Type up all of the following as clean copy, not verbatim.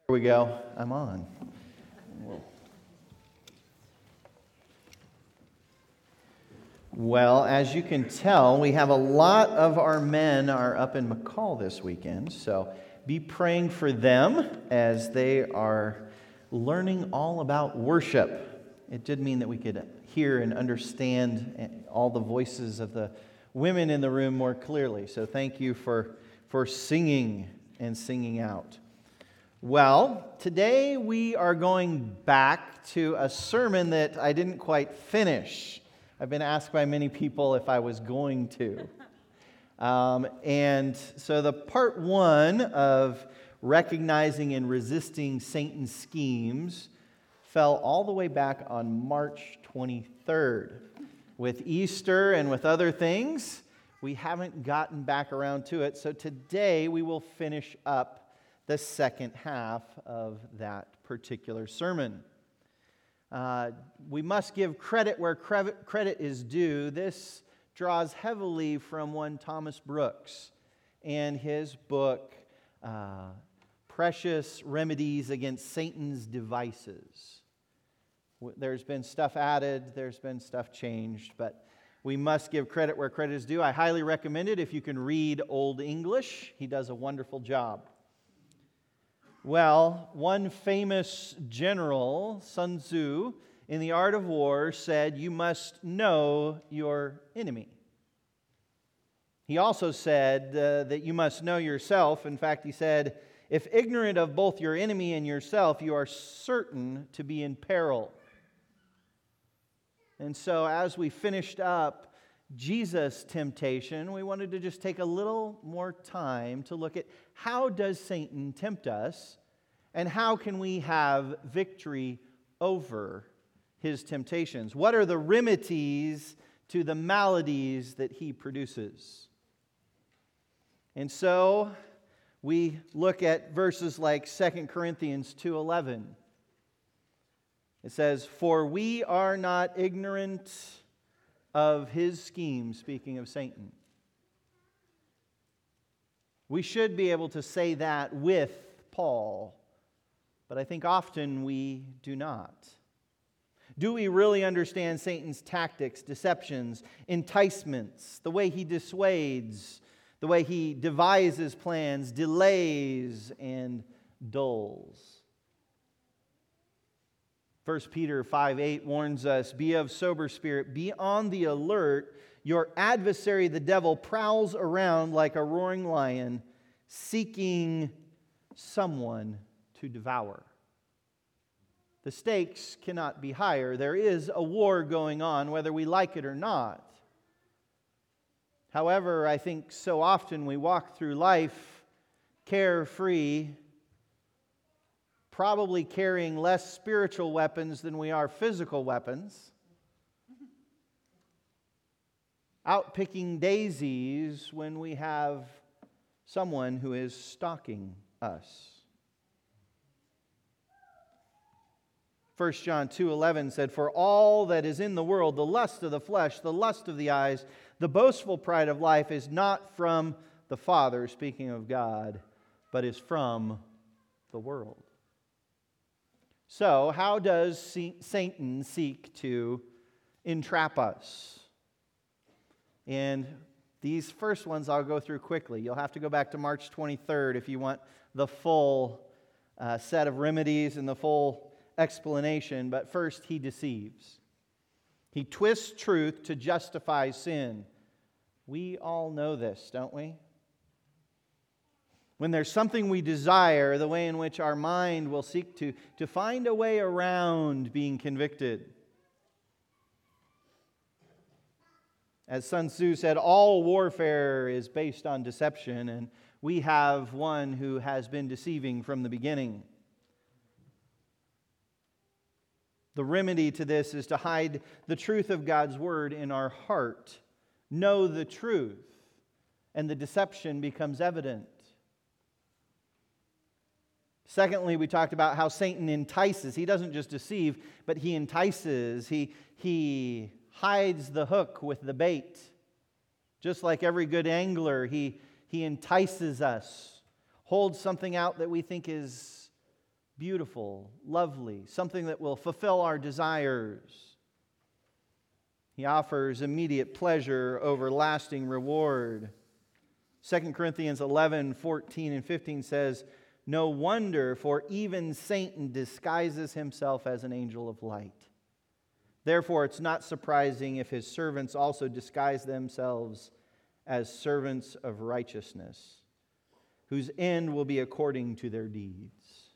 Here we go. I'm on. Well, as you can tell, we have a lot of our men are up in McCall this weekend, so be praying for them as they are learning all about worship. It did mean that we could hear and understand all the voices of the women in the room more clearly, so thank you for singing and singing out. Well, today we are going back to a sermon that I didn't quite finish. I've been asked by many people if I was going to. And so the part one of recognizing and resisting Satan's schemes fell all the way back on March 23rd. With Easter and with other things, we haven't gotten back around to it. So today we will finish up the second half of that particular sermon. We must give credit where credit is due. This draws heavily from one Thomas Brooks and his book, Precious Remedies Against Satan's Devices. There's been stuff added, there's been stuff changed, but we must give credit where credit is due. I highly recommend it if you can read Old English. He does a wonderful job. Well, one famous general, Sun Tzu, in The Art of War said, "You must know your enemy." He also said that you must know yourself. In fact, he said, "If ignorant of both your enemy and yourself, you are certain to be in peril." And so as we finished up Jesus' temptation, we wanted to just take a little more time to look at how does Satan tempt us and how can we have victory over his temptations? What are the remedies to the maladies that he produces? And so we look at verses like 2 Corinthians 2:11. It says, "For we are not ignorant of his schemes," speaking of Satan. We should be able to say that with Paul, but I think often we do not. Do we really understand Satan's tactics, deceptions, enticements, the way he dissuades, the way he devises plans, delays, and dulls? 1 Peter 5:8 warns us, "Be of sober spirit, be on the alert. Your adversary, the devil, prowls around like a roaring lion, seeking someone to devour." The stakes cannot be higher. There is a war going on, whether we like it or not. However, I think so often we walk through life carefree, probably carrying less spiritual weapons than we are physical weapons, out picking daisies when we have someone who is stalking us. 1 John 2:11 said, "For all that is in the world, the lust of the flesh, the lust of the eyes, the boastful pride of life is not from the Father," speaking of God, "but is from the world." So, how does Satan seek to entrap us? And these first ones I'll go through quickly. You'll have to go back to March 23rd if you want the full set of remedies and the full explanation. But first, he deceives. He twists truth to justify sin. We all know this, don't we? When there's something we desire, the way in which our mind will seek to find a way around being convicted. As Sun Tzu said, all warfare is based on deception, and we have one who has been deceiving from the beginning. The remedy to this is to hide the truth of God's Word in our heart. Know the truth, and the deception becomes evident. Secondly, we talked about how Satan entices. He doesn't just deceive, but he entices. He hides the hook with the bait. Just like every good angler, he entices us, holds something out that we think is beautiful, lovely, something that will fulfill our desires. He offers immediate pleasure over lasting reward. 2 Corinthians 11, 14 and 15 says, "No wonder, for even Satan disguises himself as an angel of light. Therefore, it's not surprising if his servants also disguise themselves as servants of righteousness, whose end will be according to their deeds."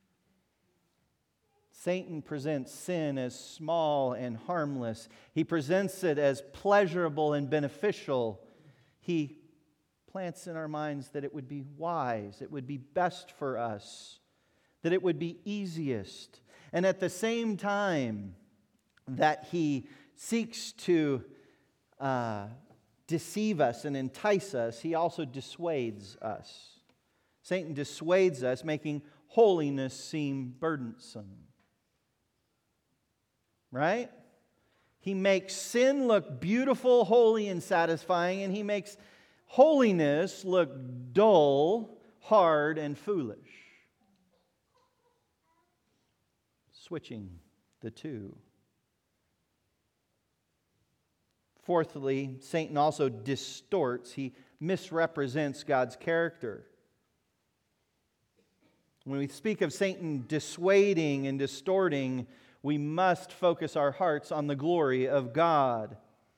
Satan presents sin as small and harmless. He presents it as pleasurable and beneficial. He plants in our minds that it would be wise, it would be best for us, that it would be easiest. And at the same time that he seeks to deceive us and entice us, he also dissuades us. Satan dissuades us, making holiness seem burdensome. Right? He makes sin look beautiful, holy, and satisfying, and he makes holiness look dull, hard, and foolish. Switching the two. Fourthly, Satan also distorts, he misrepresents God's character. When we speak of Satan dissuading and distorting, we must focus our hearts on the glory of God.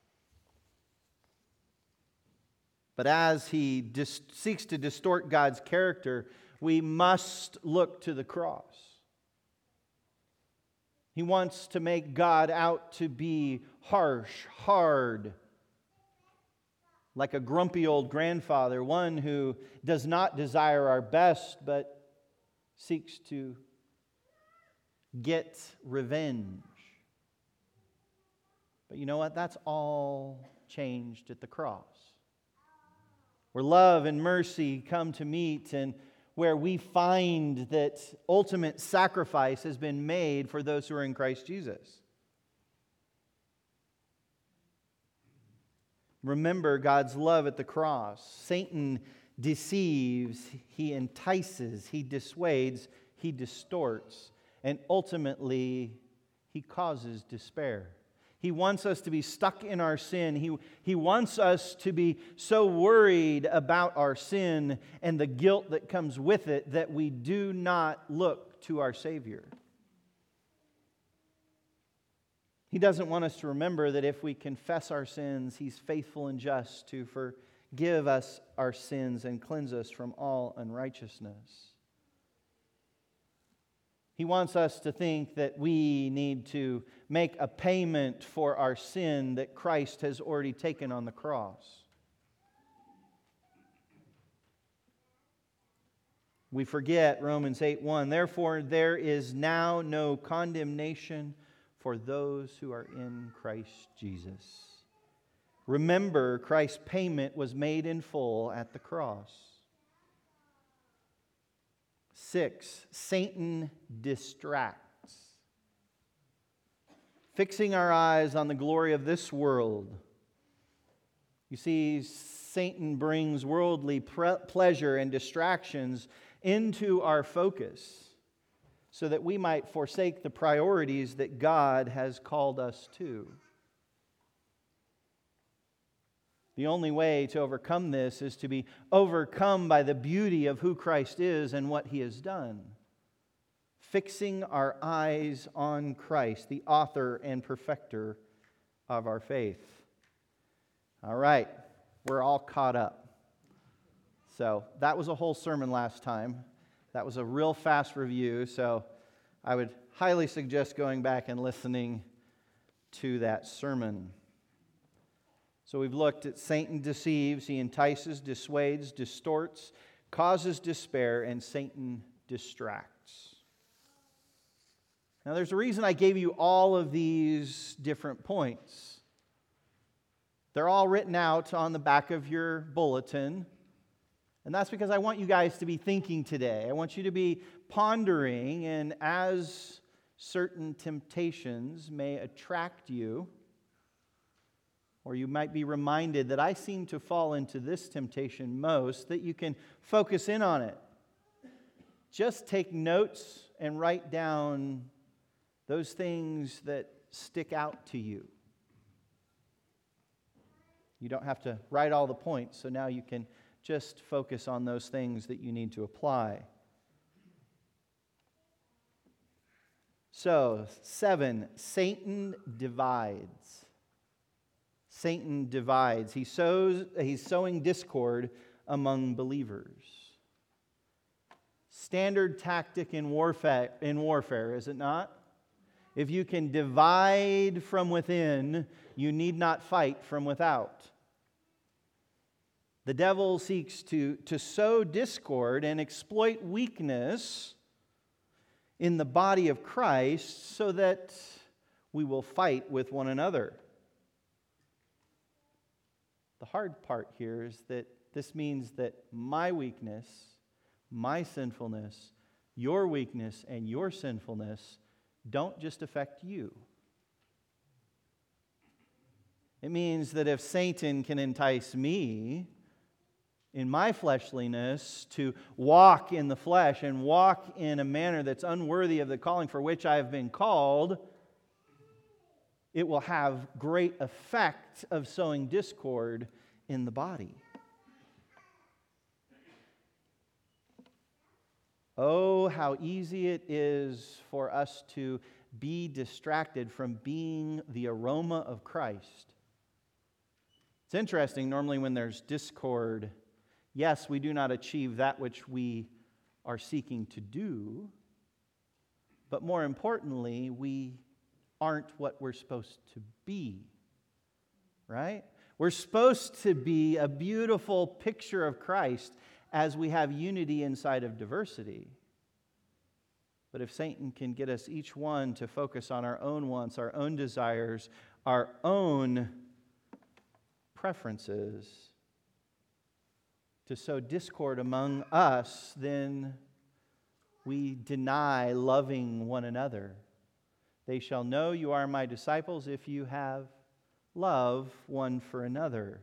But as he seeks to distort God's character, we must look to the cross. He wants to make God out to be harsh, hard, like a grumpy old grandfather, one who does not desire our best, but seeks to get revenge. But you know what? That's all changed at the cross, where love and mercy come to meet, and where we find that ultimate sacrifice has been made for those who are in Christ Jesus. Remember God's love at the cross. Satan deceives, he entices, he dissuades, he distorts, and ultimately he causes despair. He wants us to be stuck in our sin. He wants us to be so worried about our sin and the guilt that comes with it that we do not look to our Savior. He doesn't want us to remember that if we confess our sins, He's faithful and just to forgive us our sins and cleanse us from all unrighteousness. He wants us to think that we need to make a payment for our sin that Christ has already taken on the cross. We forget Romans 8:1. Therefore, there is now no condemnation for those who are in Christ Jesus. Remember, Christ's payment was made in full at the cross. 6, Satan distracts. Fixing our eyes on the glory of this world. You see, Satan brings worldly pleasure and distractions into our focus so that we might forsake the priorities that God has called us to. The only way to overcome this is to be overcome by the beauty of who Christ is and what He has done. Fixing our eyes on Christ, the author and perfecter of our faith. All right, we're all caught up. So that was a whole sermon last time. That was a real fast review, so I would highly suggest going back and listening to that sermon. So we've looked at Satan deceives, he entices, dissuades, distorts, causes despair, and Satan distracts. Now there's a reason I gave you all of these different points. They're all written out on the back of your bulletin. And that's because I want you guys to be thinking today. I want you to be pondering, and as certain temptations may attract you, or you might be reminded that I seem to fall into this temptation most, that you can focus in on it. just take notes and write down those things that stick out to you. You don't have to write all the points, so now you can just focus on those things that you need to apply. So, 7, Satan divides. Satan divides. He's sowing discord among believers. Standard tactic in warfare, is it not? If you can divide from within, you need not fight from without. The devil seeks to sow discord and exploit weakness in the body of Christ so that we will fight with one another. The hard part here is that this means that my weakness, my sinfulness, your weakness, and your sinfulness don't just affect you. It means that if Satan can entice me in my fleshliness to walk in the flesh and walk in a manner that's unworthy of the calling for which I have been called, it will have great effect of sowing discord in the body. Oh, how easy it is for us to be distracted from being the aroma of Christ. It's interesting, normally when there's discord, yes, we do not achieve that which we are seeking to do, but more importantly, we aren't what we're supposed to be, right? We're supposed to be a beautiful picture of Christ as we have unity inside of diversity. But if Satan can get us each one to focus on our own wants, our own desires, our own preferences, to sow discord among us, then we deny loving one another. They shall know you are my disciples if you have love one for another.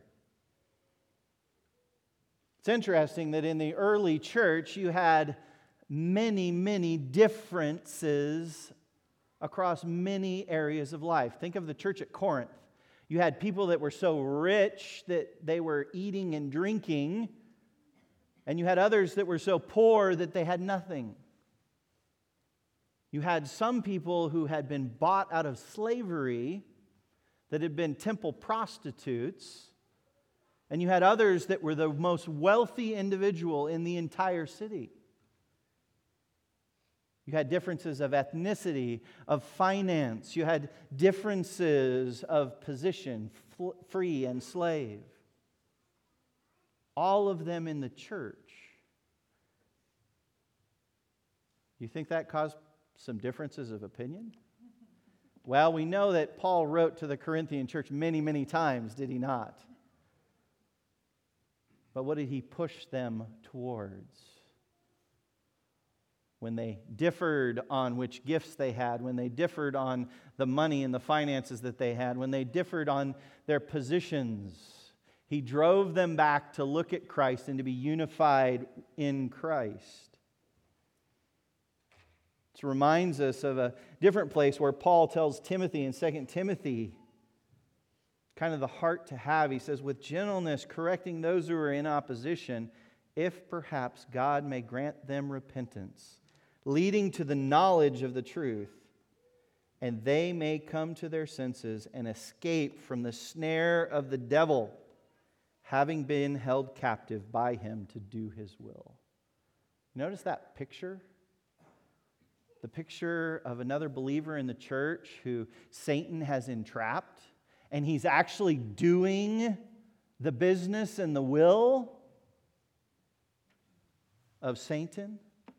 It's interesting that in the early church you had many differences across many areas of life. Think of the church at Corinth. You had people that were so rich that they were eating and drinking, and you had others that were so poor that they had nothing. You had some people who had been bought out of slavery, that had been temple prostitutes, and you had others that were the most wealthy individual in the entire city. You had differences of ethnicity, of finance. You had differences of position, free and slave. All of them in the church. Do you think that caused some differences of opinion? Well, we know that Paul wrote to the Corinthian church many times, did he not? But what did he push them towards? When they differed on which gifts they had, when they differed on the money and the finances that they had, when they differed on their positions, he drove them back to look at Christ and to be unified in Christ. This reminds us of a different place where Paul tells Timothy in 2 Timothy, kind of the heart to have. He says, with gentleness, correcting those who are in opposition, if perhaps God may grant them repentance, leading to the knowledge of the truth, and they may come to their senses and escape from the snare of the devil, having been held captive by him to do his will. Notice that picture? The picture of another believer in the church who Satan has entrapped, and he's actually doing the business and the will of Satan.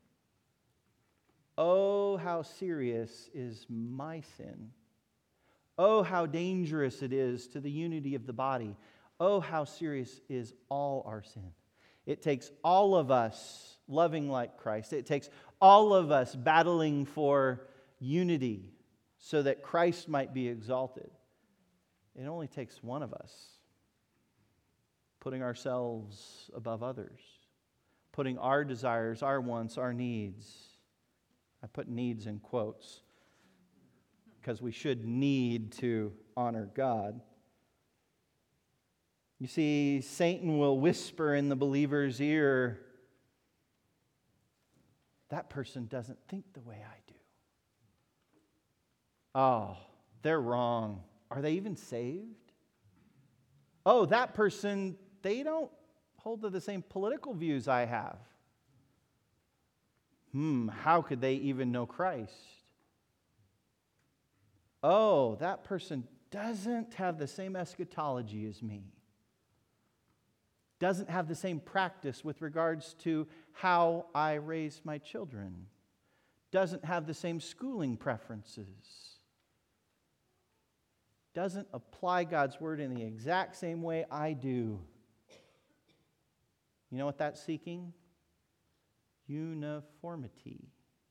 Oh, how serious is my sin. Oh, how dangerous it is to the unity of the body. Oh, how serious is all our sin. It takes all of us loving like Christ. It takes all of us battling for unity so that Christ might be exalted. It only takes one of us putting ourselves above others, putting our desires, our wants, our needs. I put needs in quotes because we should need to honor God. You see, Satan will whisper in the believer's ear, that person doesn't think the way I do. Oh, they're wrong. Are they even saved? Oh, that person, they don't hold to the same political views I have. How could they even know Christ? Oh, that person doesn't have the same eschatology as me. Doesn't have the same practice with regards to how I raise my children. Doesn't have the same schooling preferences. Doesn't apply God's word in the exact same way I do. You know what that's seeking? Uniformity.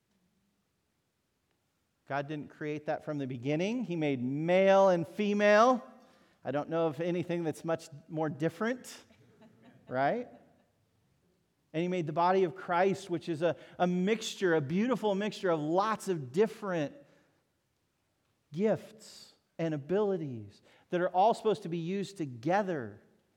God didn't create that from the beginning. He made male and female. I don't know of anything that's much more different, right? And He made the body of Christ, which is a mixture, a beautiful mixture of lots of different gifts and abilities that are all supposed to be used together.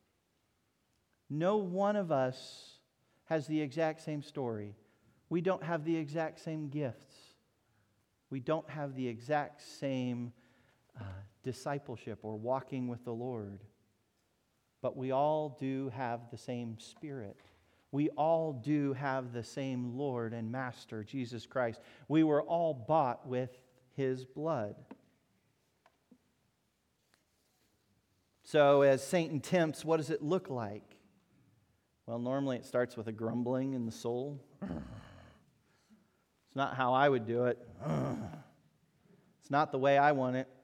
No one of us has the exact same story. We don't have the exact same gifts. We don't have the exact same discipleship or walking with the Lord. But we all do have the same Spirit. We all do have the same Lord and Master, Jesus Christ. We were all bought with His blood. So as Satan tempts, what does it look like? Well, normally it starts with a grumbling in the soul. It's not how I would do it. It's not the way I want it.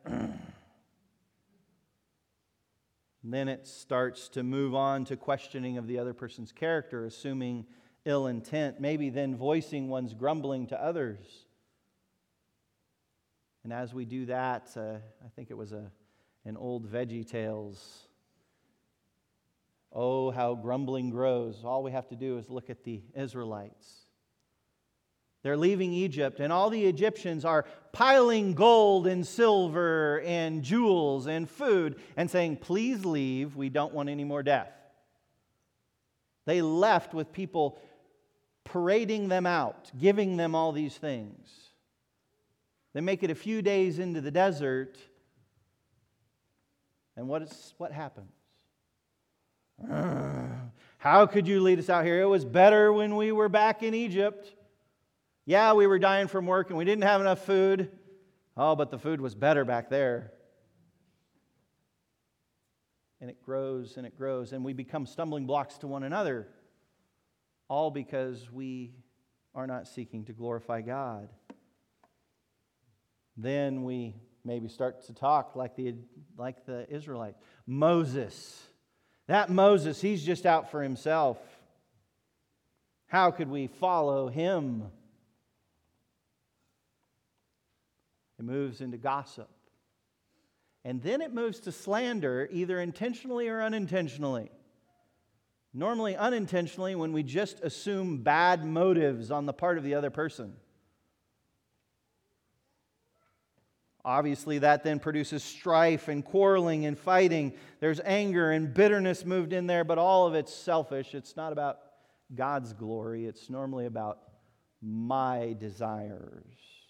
Then it starts to move on to questioning of the other person's character, assuming ill intent, maybe then voicing one's grumbling to others. And as we do that, I think it was an old VeggieTales. Oh, how grumbling grows. All we have to do is look at the Israelites. They're leaving Egypt, and all the Egyptians are piling gold and silver and jewels and food and saying, please leave, we don't want any more death. They left with people parading them out, giving them all these things. They make it a few days into the desert, and what happens? How could you lead us out here? It was better when we were back in Egypt. Yeah, we were dying from work and we didn't have enough food. Oh, but the food was better back there. And it grows and it grows, and we become stumbling blocks to one another, all because we are not seeking to glorify God. Then we maybe start to talk like the Israelites. Moses. That Moses, he's just out for himself. How could we follow him? It moves into gossip. And then it moves to slander, either intentionally or unintentionally. Normally unintentionally, when we just assume bad motives on the part of the other person. Obviously, that then produces strife and quarreling and fighting. There's anger and bitterness moved in there, but all of it's selfish. It's not about God's glory. It's normally about my desires.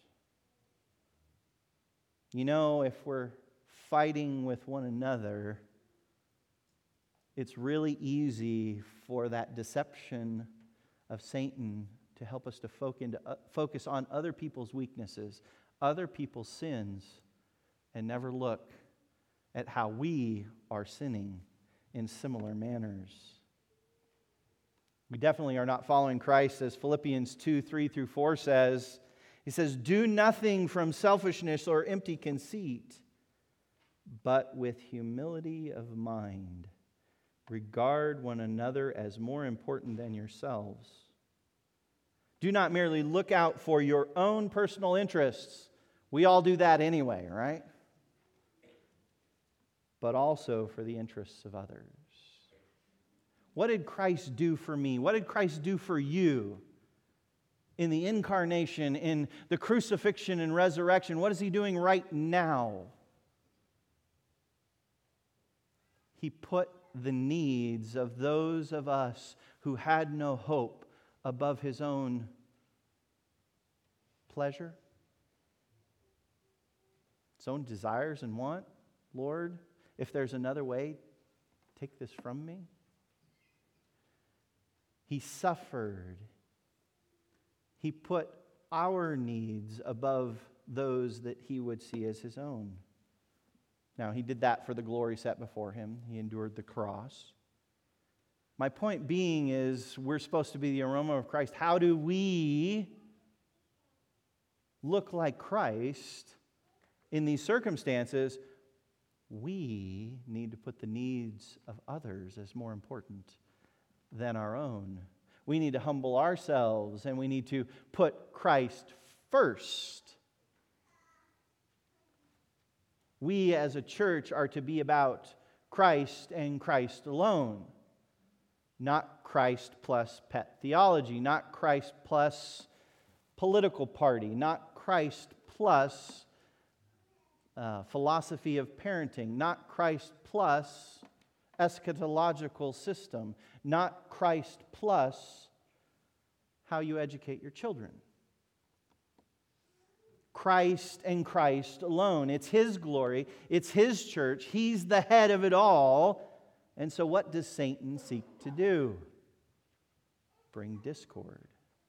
You know, if we're fighting with one another, it's really easy for that deception of Satan to help us to focus on other people's weaknesses, other people's sins, and never look at how we are sinning in similar manners. We definitely are not following Christ, as Philippians 2:3-4 says. He says, do nothing from selfishness or empty conceit, but with humility of mind, regard one another as more important than yourselves. Do not merely look out for your own personal interests. We all do that anyway, right? But also for the interests of others. What did Christ do for me? What did Christ do for you in the incarnation, in the crucifixion and resurrection? What is He doing right now? He put the needs of those of us who had no hope above His own pleasure, His own desires and want. Lord, if there's another way, take this from me. He suffered. He put our needs above those that He would see as His own. Now, He did that for the glory set before Him. He endured the cross. My point being is we're supposed to be the aroma of Christ. How do we look like Christ in these circumstances? We need to put the needs of others as more important than our own. We need to humble ourselves and we need to put Christ first. We as a church are to be about Christ and Christ alone. Not Christ plus pet theology, not Christ plus political party, not Christ plus philosophy of parenting, not Christ plus eschatological system, not Christ plus how you educate your children. Christ and Christ alone. It's His glory. It's His church. He's the head of it all. And so what does Satan seek to do? Bring discord.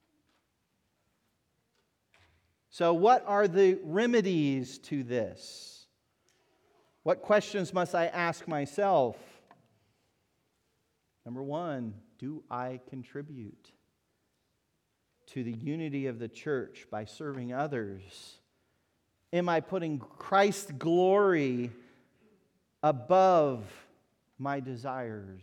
So what are the remedies to this? What questions must I ask myself? Number one, do I contribute to the unity of the church by serving others? Am I putting Christ's glory above my desires?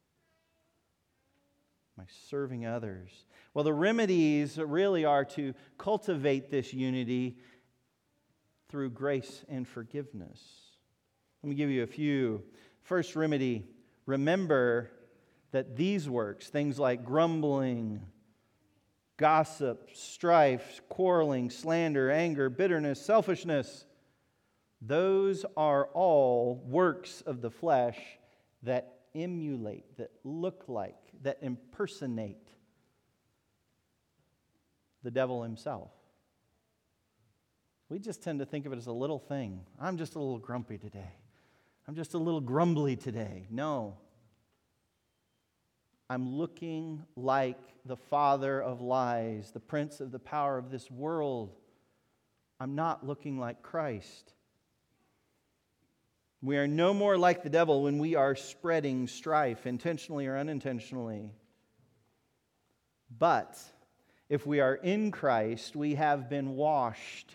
Am I serving others? Well, the remedies really are to cultivate this unity through grace and forgiveness. Let me give you a few. First remedy, remember that these works, things like grumbling, gossip, strife, quarreling, slander, anger, bitterness, selfishness, those are all works of the flesh that emulate, that look like, that impersonate the devil himself. We just tend to think of it as a little thing. I'm just a little grumpy today. I'm just a little grumbly today. No. I'm looking like the father of lies, the prince of the power of this world. I'm not looking like Christ. We are no more like the devil when we are spreading strife, intentionally or unintentionally. But if we are in Christ, we have been washed.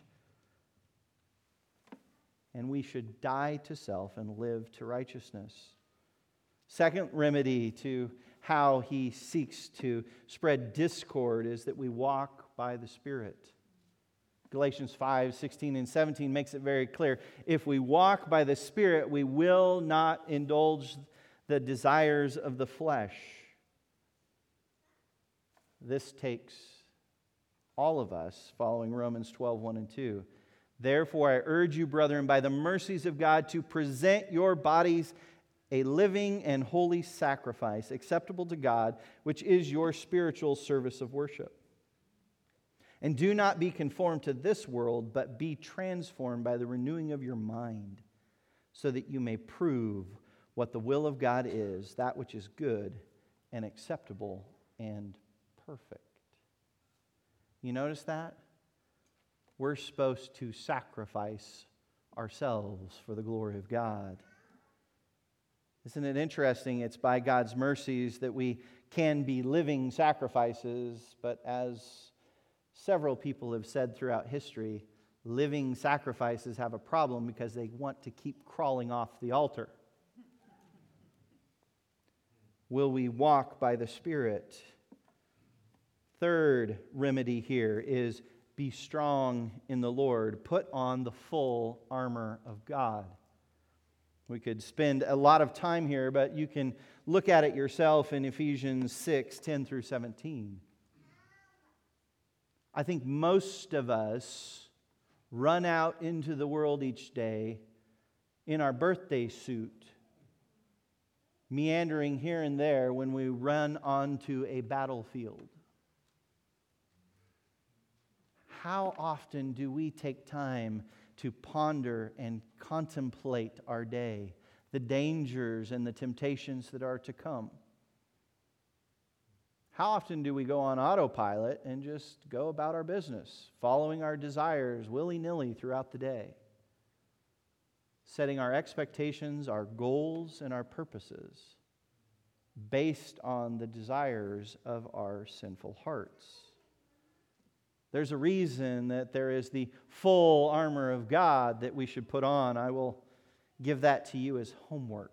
And we should die to self and live to righteousness. Second remedy to how he seeks to spread discord is that we walk by the Spirit. Galatians 5:16 and 17 makes it very clear. If we walk by the Spirit, we will not indulge the desires of the flesh. This takes all of us following Romans 12:1 and 2. Therefore, I urge you, brethren, by the mercies of God, to present your bodies a living and holy sacrifice, acceptable to God, which is your spiritual service of worship. And do not be conformed to this world, but be transformed by the renewing of your mind, so that you may prove what the will of God is, that which is good and acceptable and perfect. You notice that? We're supposed to sacrifice ourselves for the glory of God. Isn't it interesting? It's by God's mercies that we can be living sacrifices, but as several people have said throughout history, living sacrifices have a problem because they want to keep crawling off the altar. Will we walk by the Spirit? Third remedy here is be strong in the Lord. Put on the full armor of God. We could spend a lot of time here, but you can look at it yourself in Ephesians 6, 10 through 17. I think most of us run out into the world each day in our birthday suit, meandering here and there when we run onto a battlefield. How often do we take time to ponder and contemplate our day, the dangers and the temptations that are to come? How often do we go on autopilot and just go about our business, following our desires willy-nilly throughout the day, setting our expectations, our goals, and our purposes based on the desires of our sinful hearts? There's a reason that there is the full armor of God that we should put on. I will give that to you as homework.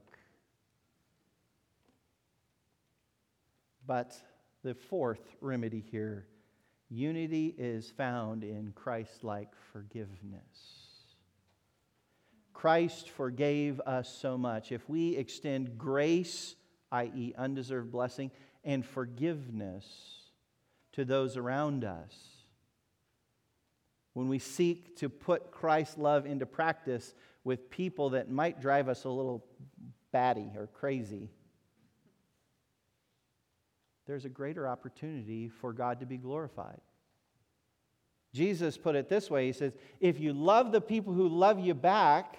But the fourth remedy here, unity is found in Christ-like forgiveness. Christ forgave us so much. If we extend grace, i.e. undeserved blessing, and forgiveness to those around us, when we seek to put Christ's love into practice with people that might drive us a little batty or crazy, there's a greater opportunity for God to be glorified. Jesus put it this way. He says, if you love the people who love you back,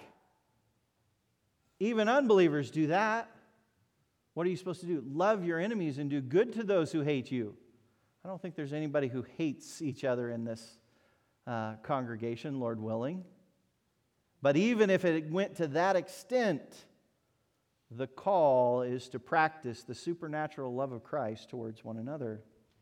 even unbelievers do that. What are you supposed to do? Love your enemies and do good to those who hate you. I don't think there's anybody who hates each other in this congregation, Lord willing. But even if it went to that extent, the call is to practice the supernatural love of Christ towards one another.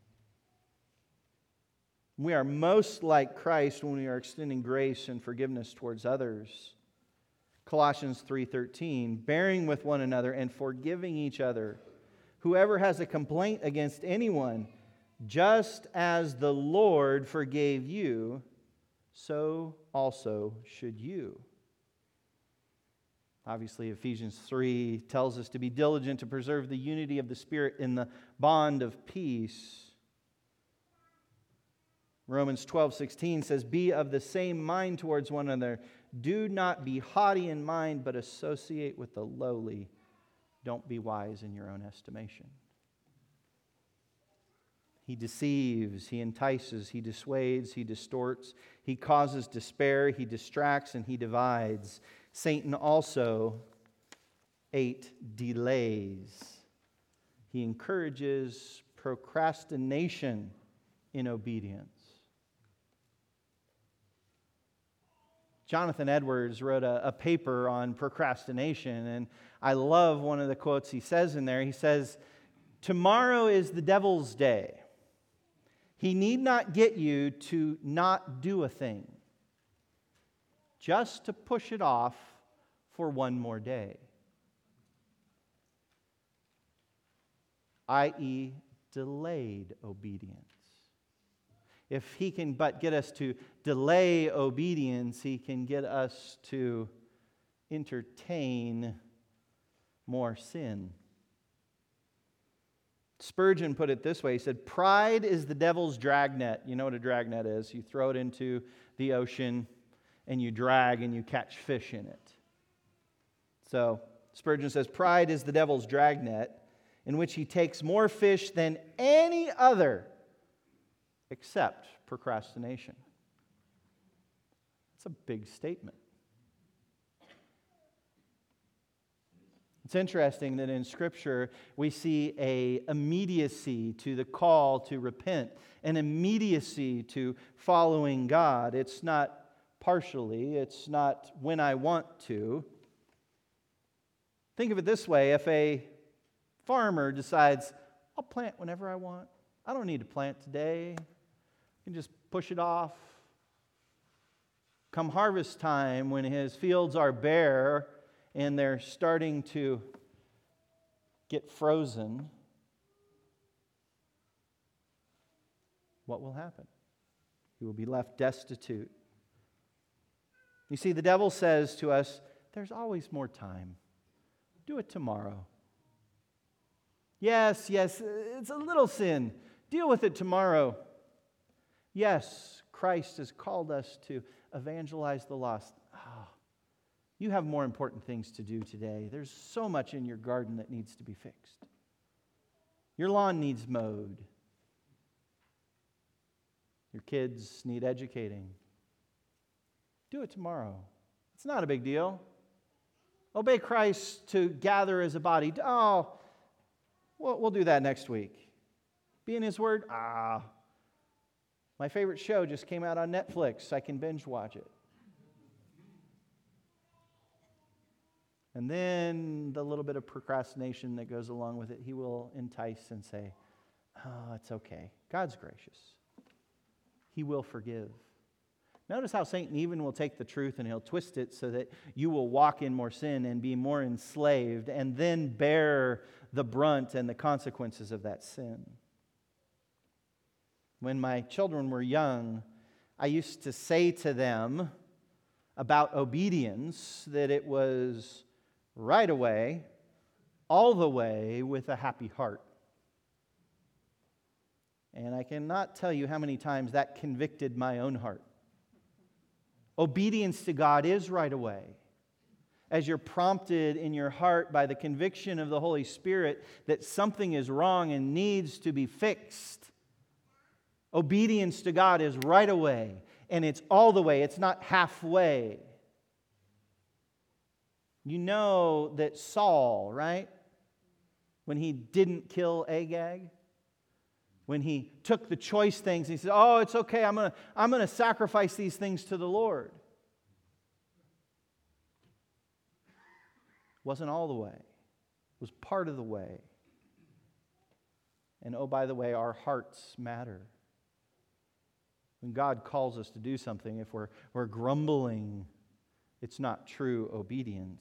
We are most like Christ when we are extending grace and forgiveness towards others. Colossians 3:13, bearing with one another and forgiving each other. Whoever has a complaint against anyone, just as the Lord forgave you, so also should you. Obviously, Ephesians 3 tells us to be diligent to preserve the unity of the Spirit in the bond of peace. Romans 12:16 says, be of the same mind towards one another. Do not be haughty in mind, but associate with the lowly. Don't be wise in your own estimation. He deceives, he entices, he dissuades, he distorts, he causes despair, he distracts, and he divides. Satan also, 8, delays. He encourages procrastination in obedience. Jonathan Edwards wrote a paper on procrastination, and I love one of the quotes he says in there. He says, tomorrow is the devil's day. He need not get you to not do a thing, just to push it off for one more day, i.e., delayed obedience. If he can but get us to delay obedience, he can get us to entertain more sin. Spurgeon put it this way. He said, pride is the devil's dragnet. You know what a dragnet is. You throw it into the ocean and you drag and you catch fish in it. So Spurgeon says, pride is the devil's dragnet in which he takes more fish than any other except procrastination. That's a big statement. It's interesting that in Scripture we see an immediacy to the call to repent, an immediacy to following God. It's not partially, it's not when I want to. Think of it this way, if a farmer decides, I'll plant whenever I want. I don't need to plant today. I can just push it off. Come harvest time, when his fields are bare and they're starting to get frozen, what will happen? He will be left destitute. You see, the devil says to us, there's always more time. Do it tomorrow. Yes, it's a little sin. Deal with it tomorrow. Yes, Christ has called us to evangelize the lost. Oh, you have more important things to do today. There's so much in your garden that needs to be fixed. Your lawn needs mowed. Your kids need educating. Do it tomorrow. It's not a big deal. Obey Christ to gather as a body. Oh, we'll do that next week. Be in His Word. My favorite show just came out on Netflix. I can binge watch it. And then the little bit of procrastination that goes along with it, He will entice and say, oh, it's okay. God's gracious. He will forgive. Notice how Satan even will take the truth and he'll twist it so that you will walk in more sin and be more enslaved and then bear the brunt and the consequences of that sin. When my children were young, I used to say to them about obedience that it was right away, all the way with a happy heart. And I cannot tell you how many times that convicted my own heart. Obedience to God is right away. As you're prompted in your heart by the conviction of the Holy Spirit that something is wrong and needs to be fixed. Obedience to God is right away, and it's all the way. It's not halfway. You know that Saul, right? When he didn't kill Agag, when he took the choice things, he said, oh, it's okay, I'm going to sacrifice these things to the Lord. Wasn't all the way. It was part of the way. And oh, by the way, our hearts matter. When God calls us to do something, if we're grumbling, it's not true obedience.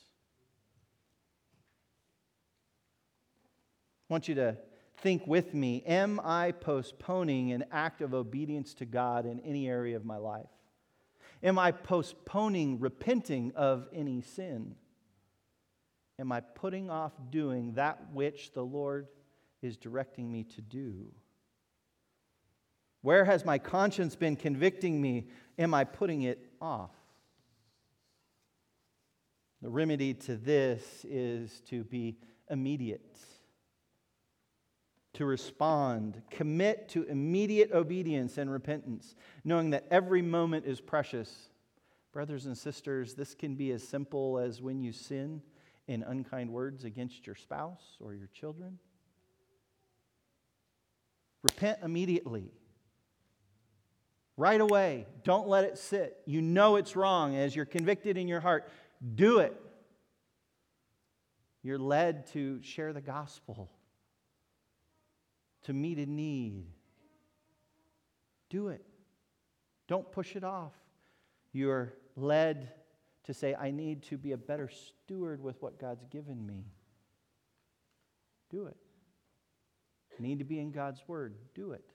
I want you to think with me, am I postponing an act of obedience to God in any area of my life? Am I postponing repenting of any sin? Am I putting off doing that which the Lord is directing me to do? Where has my conscience been convicting me? Am I putting it off? The remedy to this is to be immediate, to respond, commit to immediate obedience and repentance, knowing that every moment is precious. Brothers and sisters, this can be as simple as when you sin in unkind words against your spouse or your children. Repent immediately. Right away. Don't let it sit. You know it's wrong. As you're convicted in your heart, do it. You're led to share the gospel, to meet a need. Do it. Don't push it off. You're led to say, I need to be a better steward with what God's given me. Do it. I need to be in God's Word. Do it.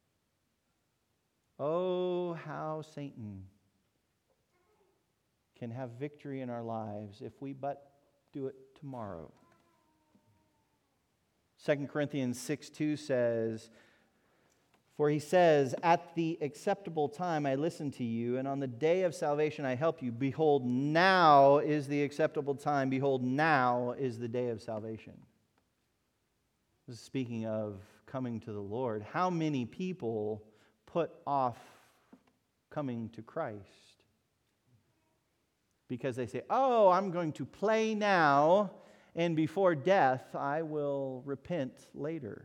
Oh, how Satan can have victory in our lives if we but do it tomorrow. 2 Corinthians 6:2 says, for he says, at the acceptable time I listened to you, and on the day of salvation I helped you. Behold, now is the acceptable time. Behold, now is the day of salvation. This is speaking of coming to the Lord. How many people put off coming to Christ because they say, oh, I'm going to play now, and before death I will repent later.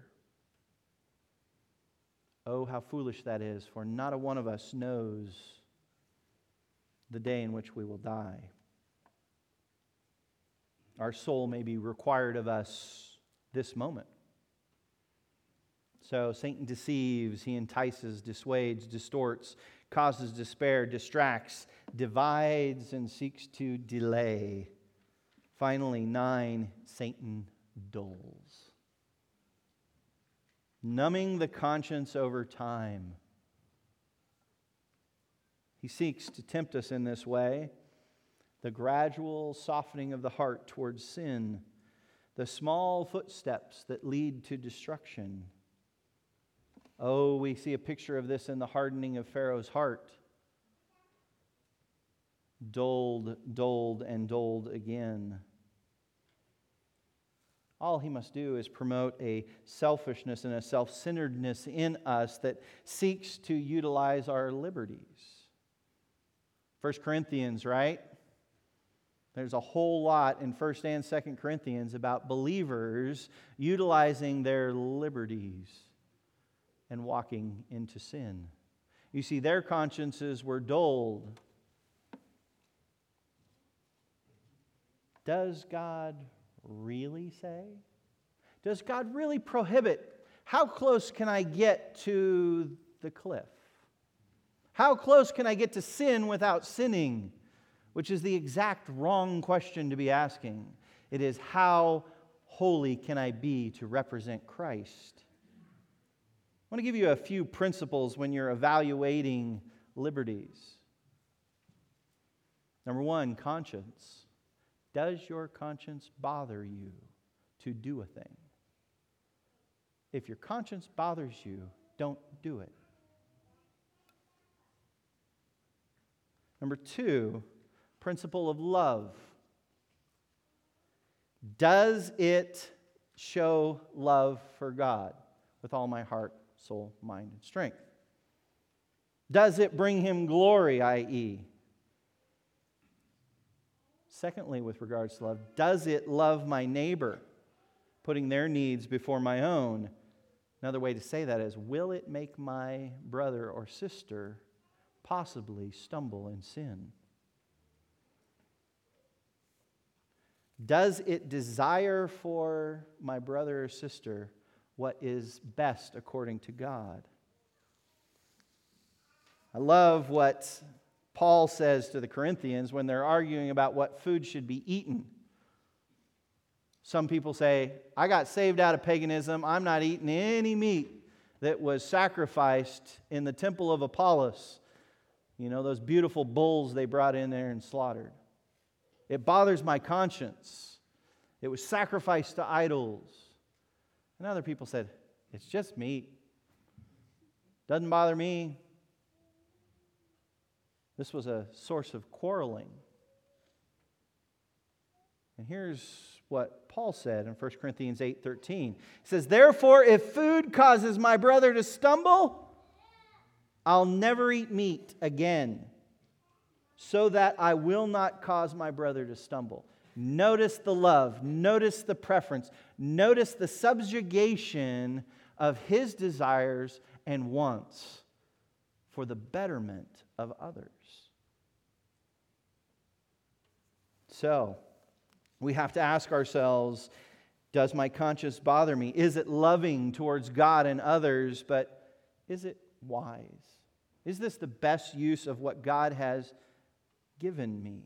Oh, how foolish that is, for not a one of us knows the day in which we will die. Our soul may be required of us this moment. So Satan deceives, he entices, dissuades, distorts, causes despair, distracts, divides, and seeks to delay. Finally, 9, Satan dulls. Numbing the conscience over time. He seeks to tempt us in this way. The gradual softening of the heart towards sin, the small footsteps that lead to destruction. Oh, we see a picture of this in the hardening of Pharaoh's heart. Doled, and doled again. All he must do is promote a selfishness and a self-centeredness in us that seeks to utilize our liberties. 1 Corinthians, right? There's a whole lot in 1 and 2 Corinthians about believers utilizing their liberties and walking into sin. You see, their consciences were dulled. Does God really say? Does God really prohibit? How close can I get to the cliff? How close can I get to sin without sinning? Which is the exact wrong question to be asking. It is, how holy can I be to represent Christ? I want to give you a few principles when you're evaluating liberties. Number one, conscience. Does your conscience bother you to do a thing? If your conscience bothers you, don't do it. Number two, principle of love. Does it show love for God with all my heart, soul, mind, and strength? Does it bring Him glory, i.e.? Secondly, with regards to love, does it love my neighbor, putting their needs before my own? Another way to say that is, will it make my brother or sister possibly stumble in sin? Does it desire for my brother or sister what is best according to God? I love what Paul says to the Corinthians when they're arguing about what food should be eaten. Some people say, I got saved out of paganism. I'm not eating any meat that was sacrificed in the temple of Apollos. You know, those beautiful bulls they brought in there and slaughtered. It bothers my conscience. It was sacrificed to idols. And other people said, it's just meat. Doesn't bother me. This was a source of quarreling. And here's what Paul said in 1 Corinthians 8:13. He says, therefore, if food causes my brother to stumble, I'll never eat meat again, so that I will not cause my brother to stumble. Notice the love. Notice the preference. Notice the subjugation of his desires and wants for the betterment of others. So, we have to ask ourselves, does my conscience bother me? Is it loving towards God and others, but is it wise? Is this the best use of what God has given me?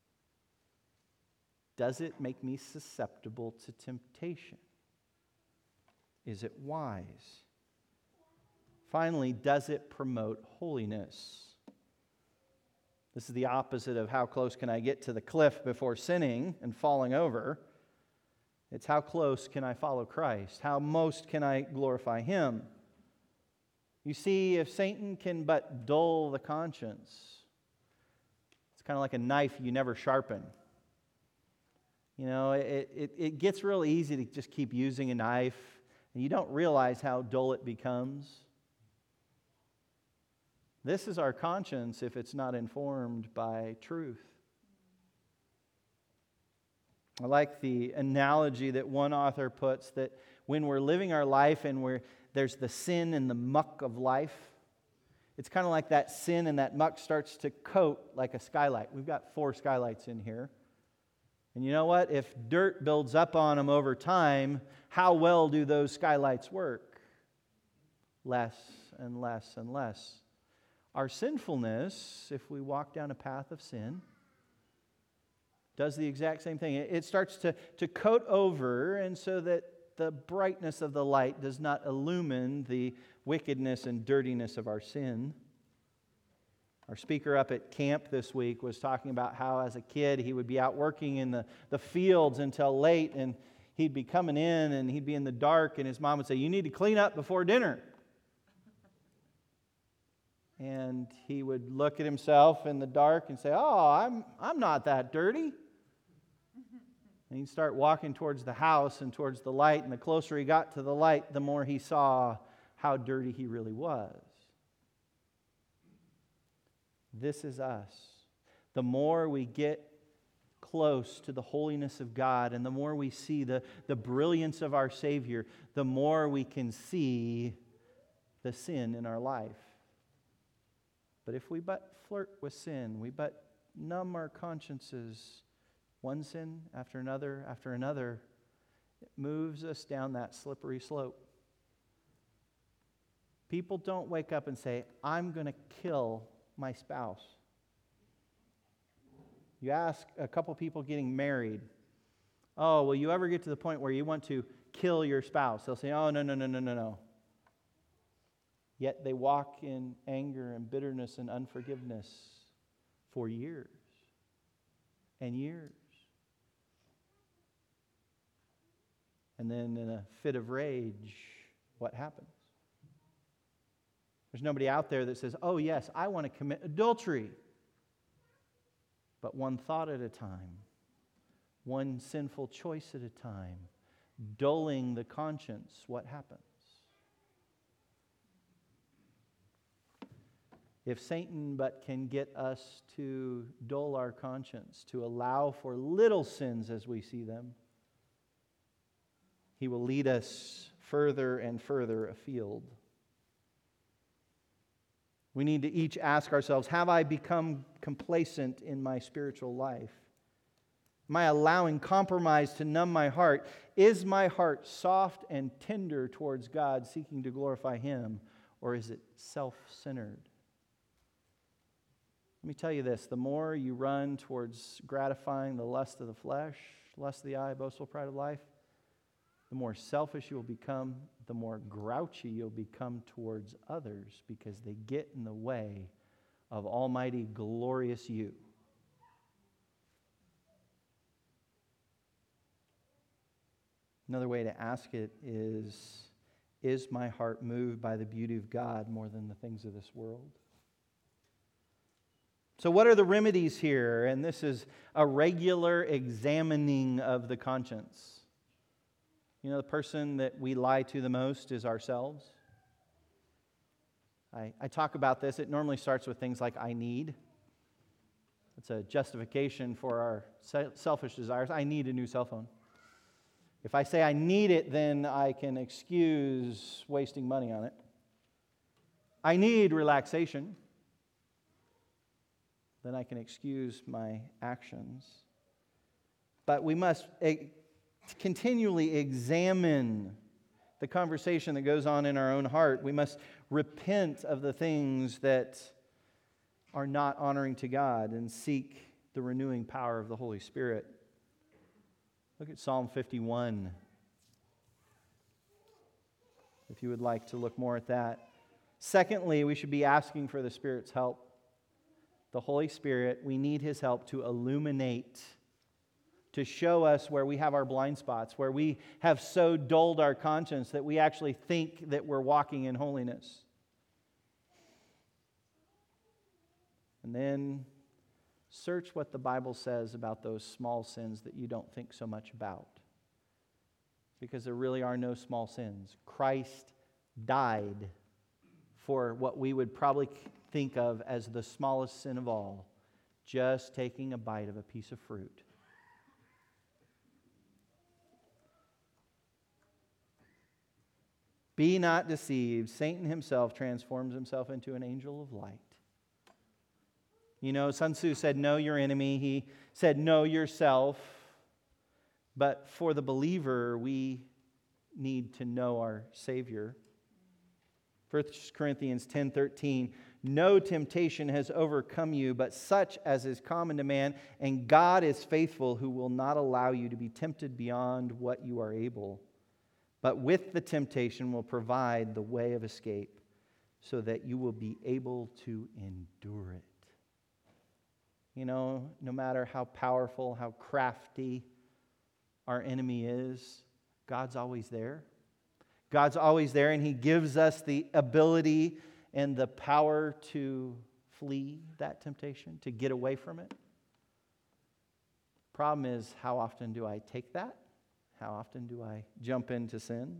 Does it make me susceptible to temptation? Is it wise? Finally, does it promote holiness? This is the opposite of how close can I get to the cliff before sinning and falling over. It's how close can I follow Christ? How most can I glorify Him? You see, if Satan can but dull the conscience, it's kind of like a knife you never sharpen. You know, it gets real easy to just keep using a knife, and you don't realize how dull it becomes. This is our conscience if it's not informed by truth. I like the analogy that one author puts that when we're living our life and there's the sin and the muck of life, it's kind of like that sin and that muck starts to coat like a skylight. We've got 4 skylights in here. And you know what? If dirt builds up on them over time, how well do those skylights work? Less and less and less. Our sinfulness, if we walk down a path of sin, does the exact same thing. It starts to coat over, and so that the brightness of the light does not illumine the wickedness and dirtiness of our sin. Our speaker up at camp this week was talking about how as a kid he would be out working in the fields until late, and he'd be coming in and he'd be in the dark, and his mom would say, "You need to clean up before dinner." And he would look at himself in the dark and say, "Oh, I'm not that dirty." And he'd start walking towards the house and towards the light, and the closer he got to the light, the more he saw how dirty he really was. This is us. The more we get close to the holiness of God, and the more we see the brilliance of our Savior, the more we can see the sin in our life. But if we but flirt with sin, we but numb our consciences, one sin after another, it moves us down that slippery slope. People don't wake up and say, "I'm going to kill my spouse." You ask a couple people getting married, "Oh, will you ever get to the point where you want to kill your spouse?" They'll say, "Oh, no. Yet they walk in anger and bitterness and unforgiveness for years and years. And then in a fit of rage, what happens? There's nobody out there that says, "Oh yes, I want to commit adultery." But one thought at a time, one sinful choice at a time, dulling the conscience, what happens? If Satan but can get us to dull our conscience, to allow for little sins as we see them, he will lead us further and further afield. We need to each ask ourselves, have I become complacent in my spiritual life? Am I allowing compromise to numb my heart? Is my heart soft and tender towards God, seeking to glorify Him, or is it self-centered? Let me tell you this, the more you run towards gratifying the lust of the flesh, lust of the eye, boastful pride of life, the more selfish you will become, the more grouchy you'll become towards others because they get in the way of almighty, glorious you. Another way to ask it is my heart moved by the beauty of God more than the things of this world? So what are the remedies here? And this is a regular examining of the conscience. You know, the person that we lie to the most is ourselves. I talk about this. It normally starts with things like, "I need." It's a justification for our selfish desires. I need a new cell phone. If I say I need it, then I can excuse wasting money on it. I need relaxation. Then I can excuse my actions. But we must continually examine the conversation that goes on in our own heart. We must repent of the things that are not honoring to God and seek the renewing power of the Holy Spirit. Look at Psalm 51, if you would like to look more at that. Secondly, we should be asking for the Spirit's help. The Holy Spirit, we need His help to illuminate, to show us where we have our blind spots, where we have so dulled our conscience that we actually think that we're walking in holiness. And then search what the Bible says about those small sins that you don't think so much about. Because there really are no small sins. Christ died for what we would probably think of as the smallest sin of all, just taking a bite of a piece of fruit. Be not deceived. Satan himself transforms himself into an angel of light. You know, Sun Tzu said, "Know your enemy." He said, "Know yourself." But for the believer, we need to know our Savior. 1 Corinthians 10:13, "No temptation has overcome you, but such as is common to man, and God is faithful, who will not allow you to be tempted beyond what you are able. But with the temptation will provide the way of escape, so that you will be able to endure it." You know, no matter how powerful, how crafty, our enemy is, God's always there. God's always there, and He gives us the ability and the power to flee that temptation, to get away from it. Problem is, how often do I take that? How often do I jump into sin?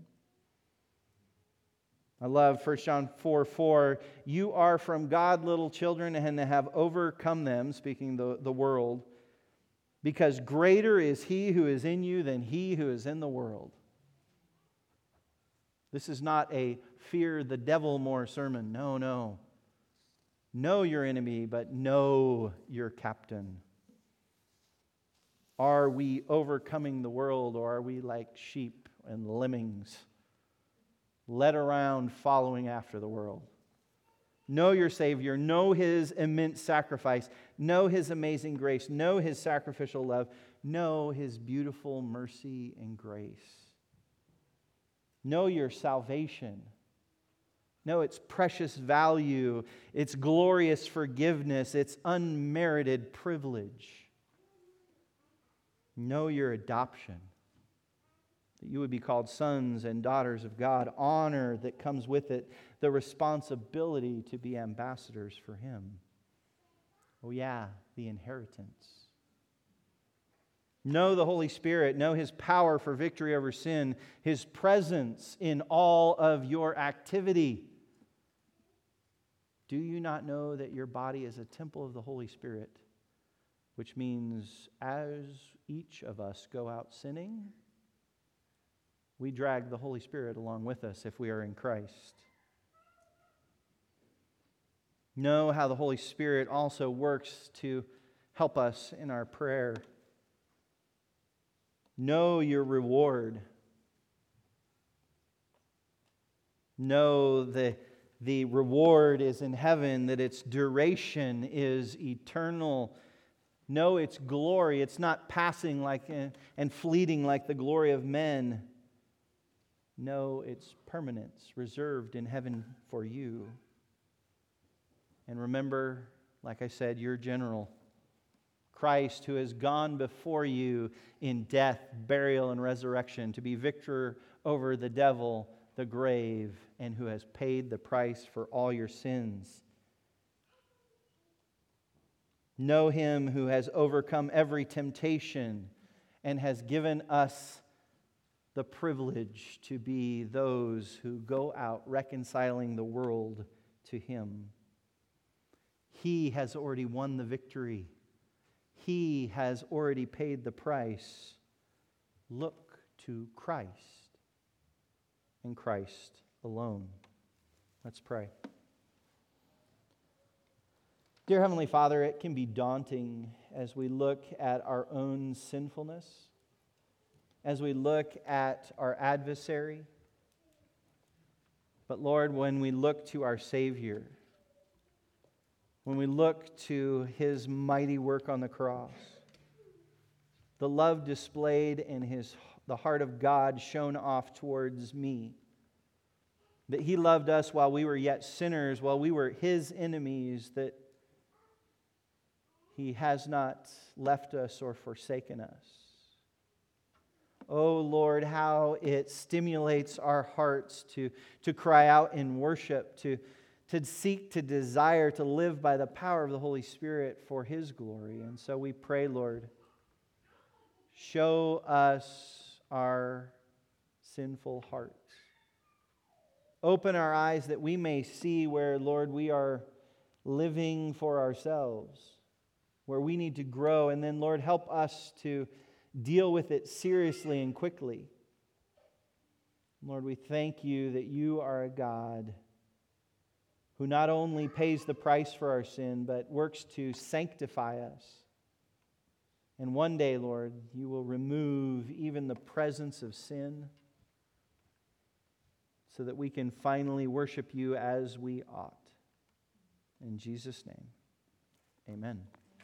I love 1 John 4:4. You are from God, little children, and have overcome them, speaking the world, because greater is He who is in you than he who is in the world. This is not a fear the devil more sermon. No, no. Know your enemy, but know your captain. Are we overcoming the world, or are we like sheep and lemmings, led around following after the world? Know your Savior. Know His immense sacrifice. Know His amazing grace. Know His sacrificial love. Know His beautiful mercy and grace. Know your salvation. Know its precious value, its glorious forgiveness, its unmerited privilege. Know your adoption, that you would be called sons and daughters of God. Honor that comes with it, the responsibility to be ambassadors for Him. Oh yeah, the inheritance. Know the Holy Spirit. Know His power for victory over sin. His presence in all of your activity. Do you not know that your body is a temple of the Holy Spirit? Which means as each of us go out sinning, we drag the Holy Spirit along with us if we are in Christ. Know how the Holy Spirit also works to help us in our prayer. Know your reward. Know the reward is in heaven, that its duration is eternal. Know its glory. It's not passing and fleeting like the glory of men. Know its permanence, reserved in heaven for you. And remember, like I said, your general, Christ, who has gone before you in death, burial, and resurrection to be victor over the devil, the grave, and who has paid the price for all your sins. Know Him who has overcome every temptation and has given us the privilege to be those who go out reconciling the world to Him. He has already won the victory. He has already paid the price. Look to Christ and Christ alone. Let's pray. Dear Heavenly Father, it can be daunting as we look at our own sinfulness, as we look at our adversary. But Lord, when we look to our Savior, when we look to His mighty work on the cross, the love displayed in the heart of God shown off towards me, that He loved us while we were yet sinners, while we were His enemies, that He has not left us or forsaken us. Oh Lord, how it stimulates our hearts to cry out in worship, to seek, to desire, to live by the power of the Holy Spirit for His glory. And so we pray, Lord, show us our sinful hearts. Open our eyes that we may see where, Lord, we are living for ourselves, where we need to grow. And then, Lord, help us to deal with it seriously and quickly. Lord, we thank You that You are a God who not only pays the price for our sin, but works to sanctify us. And one day, Lord, You will remove even the presence of sin so that we can finally worship You as we ought. In Jesus' name, amen.